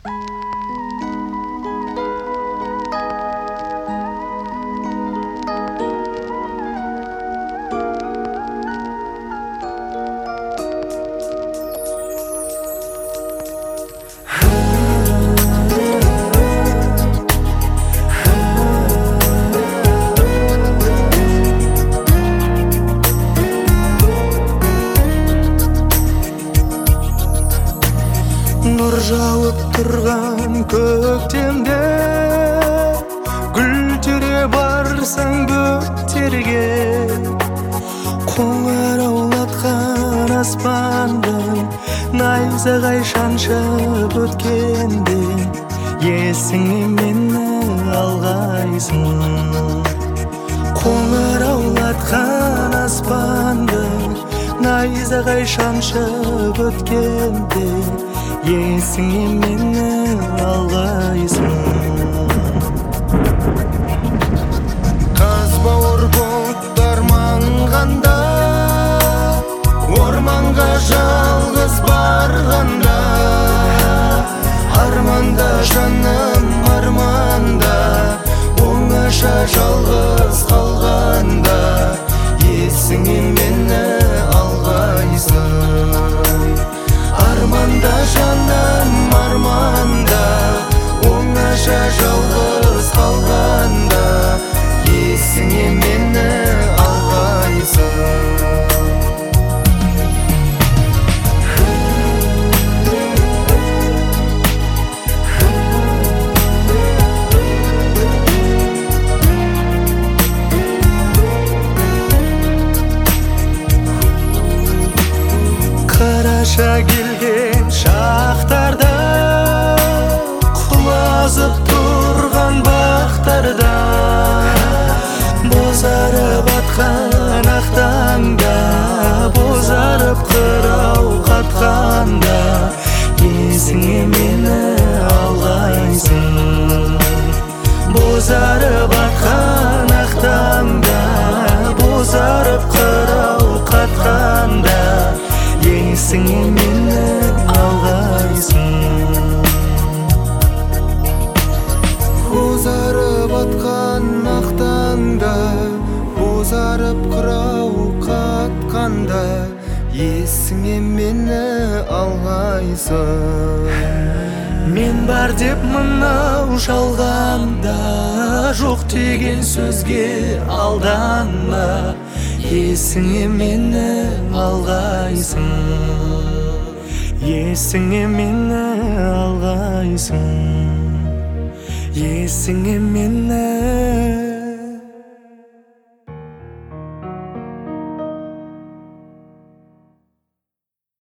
Нұр жауып тұрған көктемде гүл тере барсаң бөктерге, қоңыраулатқан аспанды найзағай шаншып өткенде есіңе мені алғайсың. Қоңыраулатқан аспанды найзағай шаншып өткенде есіңе мені алғайсың. Қаз бауыр бұлттар маңғанда, орманға жалғыз барғанда, арманда жаным арманда, оңаша жалғыз қалғанда есіңе мені алғайсың. Арманда жаным арманда, оңаша жалғыз қалғанда есіңе мені алғайсың. Қараша келген шақтарда, құлазып тұрған бақтарда, бозарып атқан ақтаңда, бозарып қырау қатқанда есіңе мені алғайсың. Бозарып атқан ақтаңда, бозарып қырау қатқанда есіңе мені алғайсың. Бозарып атқан ақтаңда, бозарып қырау қатқанда есіңе мені алғайсың. Мен бар деп мынау жалғанда, жоқ деген сөзге алданма, есіңе мені алғайсың. Есіңе мені алғайсың. Есіңе мені